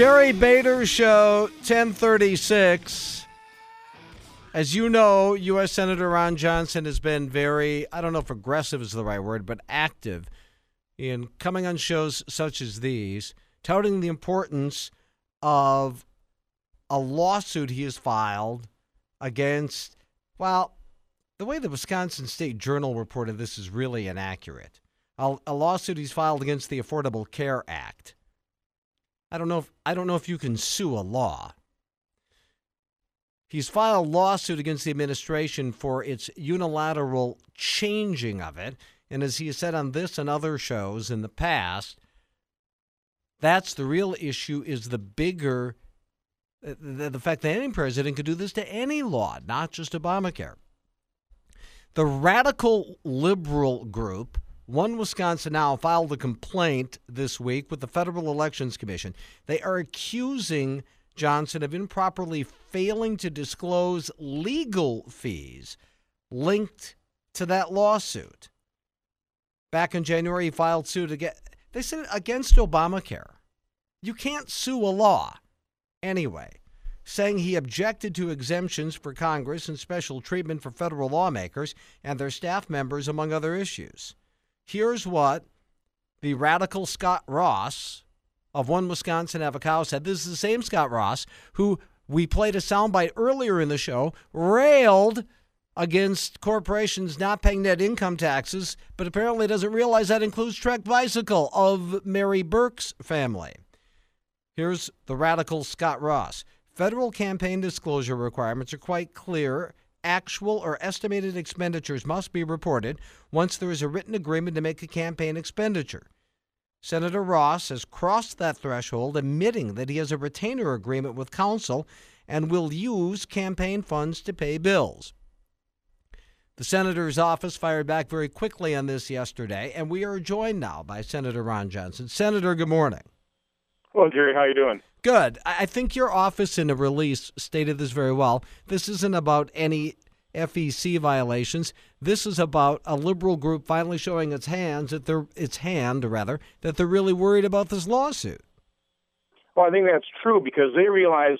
Jerry Bader Show, 1036. As you know, U.S. Senator Ron Johnson has been very, I don't know if aggressive is the right word, but active in coming on shows such as these, touting the importance of a lawsuit he has filed against, well, the way the Wisconsin State Journal reported this is really inaccurate. A lawsuit he's filed against the Affordable Care Act. I don't know if you can sue a law. He's filed a lawsuit against the administration for its unilateral changing of it. And as he has said on this and other shows in the past, that's the real issue, is the bigger, the fact that any president could do this to any law, not just Obamacare. The radical liberal group, One Wisconsin Now, filed a complaint this week with the Federal Elections Commission. They are accusing Johnson of improperly failing to disclose legal fees linked to that lawsuit. Back in January, he filed suit against Obamacare. You can't sue a law anyway, saying he objected to exemptions for Congress and special treatment for federal lawmakers and their staff members, among other issues. Here's what the radical Scott Ross of One Wisconsin Avocado said. This is the same Scott Ross who we played a soundbite earlier in the show, railed against corporations not paying net income taxes, but apparently doesn't realize that includes Trek Bicycle of Mary Burke's family. Here's the radical Scott Ross. Federal campaign disclosure requirements are quite clear. Actual or estimated expenditures must be reported once there is a written agreement to make a campaign expenditure. Senator Ross has crossed that threshold, admitting that he has a retainer agreement with counsel and will use campaign funds to pay bills. The senator's office fired back very quickly on this yesterday, and we are joined now by Senator Ron Johnson. Senator, good morning. Hello, Jerry. How you doing? Good. I think your office in a release stated this very well. This isn't about any FEC violations. This is about a liberal group finally showing its hand that they're really worried about this lawsuit. Well, I think that's true because they realize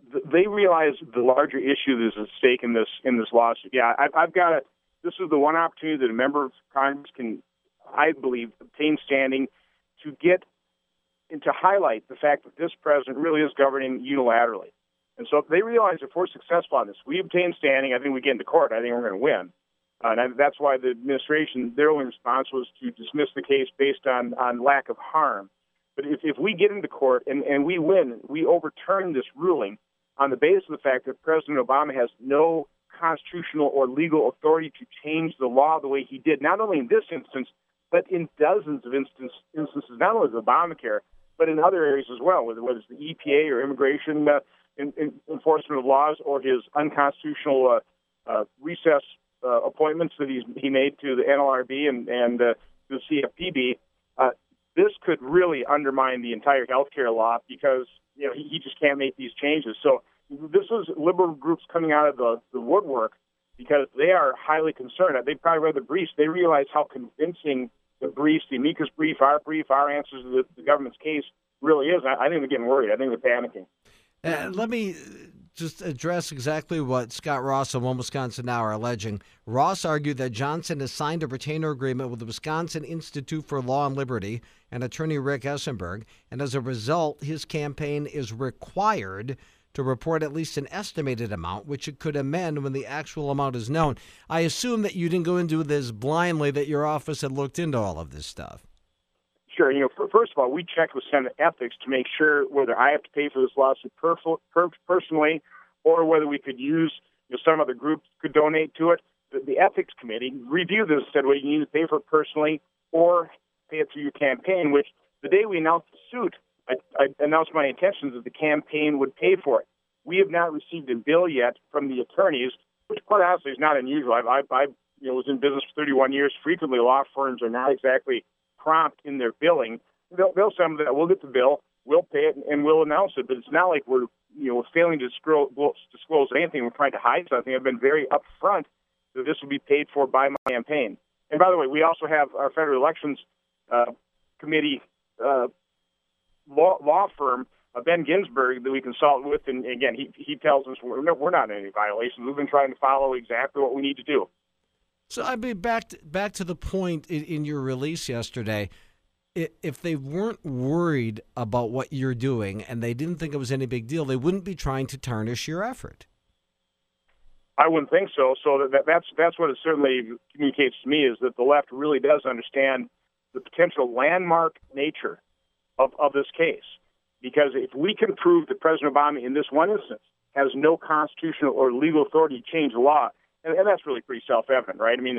the larger issue that is at stake in this lawsuit. Yeah, I've got it. This is the one opportunity that a member of Congress can, I believe, obtain standing to get and to highlight the fact that this president really is governing unilaterally. And so if they realize if we're successful on this, we obtain standing, I think we get into court, I think we're going to win. And that's why the administration, their only response was to dismiss the case based on lack of harm. But if we get into court and we win, we overturn this ruling on the basis of the fact that President Obama has no constitutional or legal authority to change the law the way he did, not only in this instance, but in dozens of instances, not only with Obamacare, but in other areas as well, whether it's the EPA or immigration enforcement of laws or his unconstitutional recess appointments that he made to the NLRB and the CFPB. This could really undermine the entire health care law because he just can't make these changes. So this is liberal groups coming out of the woodwork because they are highly concerned. They probably read the briefs. They realize how convincing the briefs, the amicus brief, our answers to the government's case really is. I think they're getting worried. I think they're panicking. Let me just address exactly what Scott Ross and One Wisconsin Now are alleging. Ross argued that Johnson has signed a retainer agreement with the Wisconsin Institute for Law and Liberty and attorney Rick Essenberg, and as a result, his campaign is required to report at least an estimated amount, which it could amend when the actual amount is known. I assume that you didn't go into this blindly, that your office had looked into all of this stuff. Sure. First of all, we checked with Senate Ethics to make sure whether I have to pay for this lawsuit personally or whether we could use, some other group could donate to it. The Ethics Committee reviewed this and said, well, you need to pay for it personally or pay it through your campaign, which the day we announced the suit, I announced my intentions that the campaign would pay for it. We have not received a bill yet from the attorneys, which quite honestly is not unusual. I was in business for 31 years. Frequently, law firms are not exactly prompt in their billing. They'll send that. We'll get the bill, we'll pay it, and we'll announce it. But it's not like we're failing to disclose anything. We're trying to hide something. I've been very upfront that this will be paid for by my campaign. And by the way, we also have our Federal Elections Committee law firm Ben Ginsburg that we consult with, and again, he tells us we're not in any violations. We've been trying to follow exactly what we need to do. So I'd be back to the point in your release yesterday. If they weren't worried about what you're doing and they didn't think it was any big deal, they wouldn't be trying to tarnish your effort. I wouldn't think so. So that's what it certainly communicates to me, is that the left really does understand the potential landmark nature of this case. Because if we can prove that President Obama in this one instance has no constitutional or legal authority to change the law, and that's really pretty self-evident, right? I mean,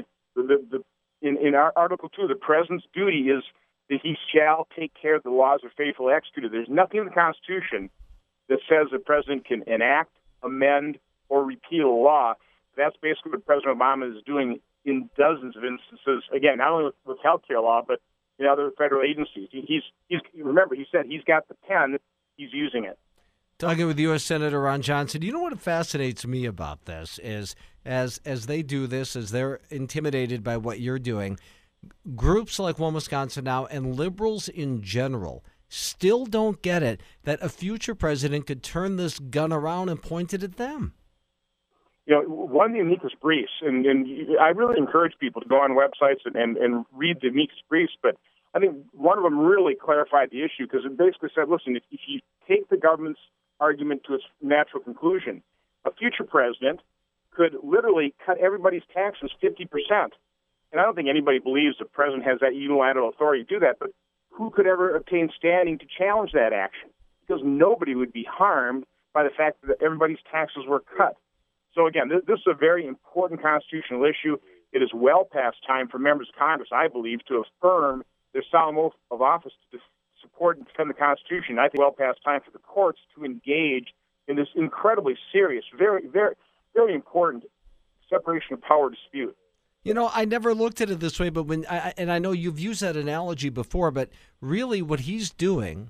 in our Article 2, the president's duty is that he shall take care that the laws are faithfully executed. There's nothing in the Constitution that says the president can enact, amend, or repeal a law. That's basically what President Obama is doing in dozens of instances. Again, not only with healthcare law, but in other federal agencies. Remember, he said he's got the pen, he's using it. Talking with U.S. Senator Ron Johnson, you know what fascinates me about this is as they do this, as they're intimidated by what you're doing, groups like One Wisconsin Now and liberals in general still don't get it that a future president could turn this gun around and point it at them. You know, one of the amicus briefs, and I really encourage people to go on websites and read the amicus briefs, but I think one of them really clarified the issue, because it basically said, listen, if you take the government's argument to its natural conclusion, a future president could literally cut everybody's taxes 50%. And I don't think anybody believes the president has that unilateral authority to do that, but who could ever obtain standing to challenge that action? Because nobody would be harmed by the fact that everybody's taxes were cut. So again, this is a very important constitutional issue. It is well past time for members of Congress, I believe, to affirm their solemn oath of office to support and defend the Constitution. I think well past time for the courts to engage in this incredibly serious, very, very, very important separation of power dispute. You know, I never looked at it this way, but and I know you've used that analogy before, but really what he's doing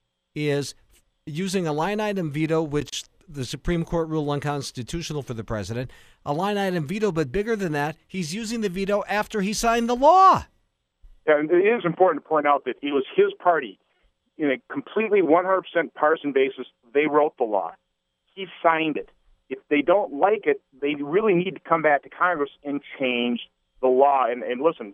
is using a line item veto, which the Supreme Court ruled unconstitutional for the president, a line item veto, but bigger than that, he's using the veto after he signed the law. Yeah, and it is important to point out that it was his party, in a completely 100% partisan basis, they wrote the law. He signed it. If they don't like it, they really need to come back to Congress and change the law. And listen,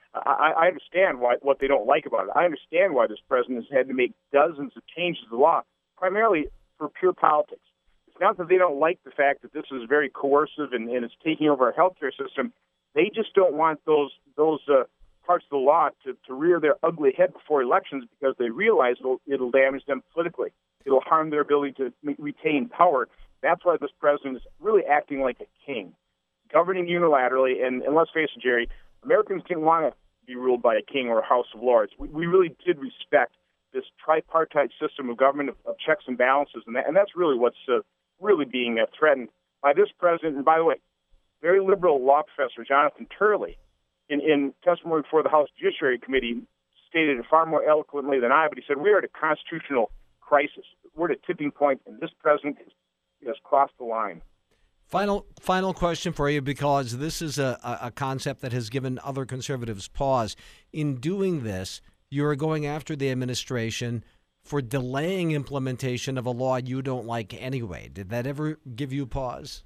I understand what they don't like about it. I understand why this president has had to make dozens of changes to the law, primarily for pure politics. It's not that they don't like the fact that this is very coercive and it's taking over our healthcare system. They just don't want those parts of the law to rear their ugly head before elections, because they realize it'll damage them politically. It'll harm their ability to retain power. That's why this president is really acting like a king, governing unilaterally. And let's face it, Jerry, Americans didn't want to be ruled by a king or a House of Lords. We really did respect this tripartite system of government of checks and balances, and that's really what's really being threatened by this president. And by the way, very liberal law professor Jonathan Turley, in testimony before the House Judiciary Committee, stated it far more eloquently than I, but he said, we are at a constitutional crisis. We're at a tipping point, and this president has crossed the line. Final question for you, because this is a concept that has given other conservatives pause. In doing this, you are going after the administration for delaying implementation of a law you don't like anyway. Did that ever give you pause?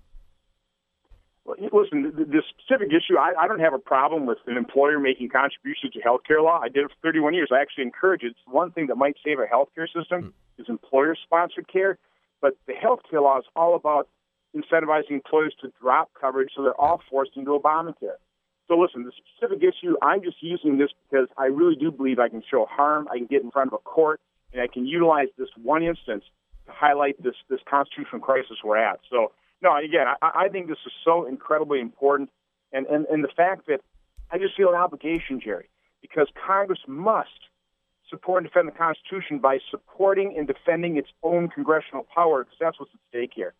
Well, listen, this specific issue, I don't have a problem with an employer making contributions to healthcare law. I did it for 31 years. I actually encourage it. It's one thing that might save our healthcare system is employer-sponsored care. But the healthcare law is all about incentivizing employers to drop coverage so they're all forced into Obamacare. So listen, the specific issue, I'm just using this because I really do believe I can show harm. I can get in front of a court, and I can utilize this one instance to highlight this constitutional crisis we're at. So, no, again, I think this is so incredibly important. And the fact that I just feel an obligation, Jerry, because Congress must support and defend the Constitution by supporting and defending its own congressional power, because that's what's at stake here.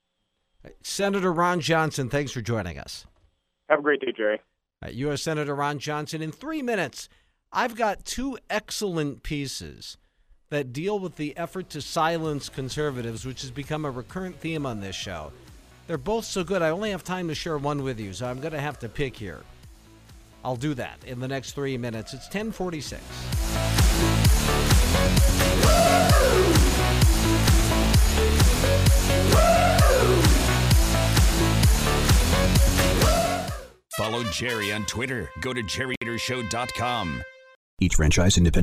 Senator Ron Johnson, thanks for joining us. Have a great day, Jerry. U.S. Senator Ron Johnson. In 3 minutes, I've got two excellent pieces that deal with the effort to silence conservatives, which has become a recurrent theme on this show. They're both so good, I only have time to share one with you, so I'm going to have to pick here. I'll do that in the next 3 minutes. It's 10:46. Follow Jerry on Twitter. Go to jerryreadershow.com. Each franchise independent.